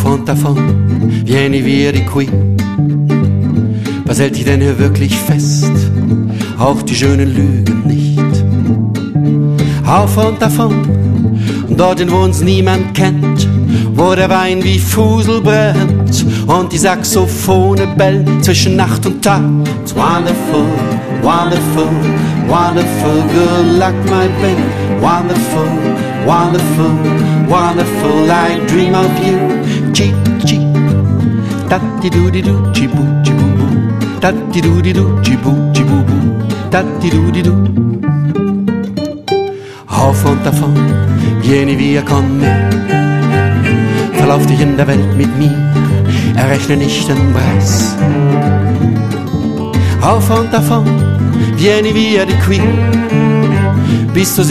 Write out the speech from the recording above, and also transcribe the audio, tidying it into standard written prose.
und davon, vieni via di qui. Was hält dich denn hier wirklich fest? Auch die schönen Lügen nicht. Auf und davon, dorthin, wo uns niemand kennt, wo der Wein wie Fusel brennt und die Saxophone bellen zwischen Nacht und Tag. It's wonderful, wonderful, wonderful, good luck my baby. Wonderful, wonderful, wonderful, I dream of you. Chi, chi, da-di-du-di-du, chi-bu, chi-bu-bu. Da-di-du-di-du, chi-bu, chi-bu-bu. Da-di-du-di-du. Auf und davon, vieni via con me. Verlauf dich in der Welt mit mir, errechne nicht den Preis. Auf und davon, vieni via di qui. Bist du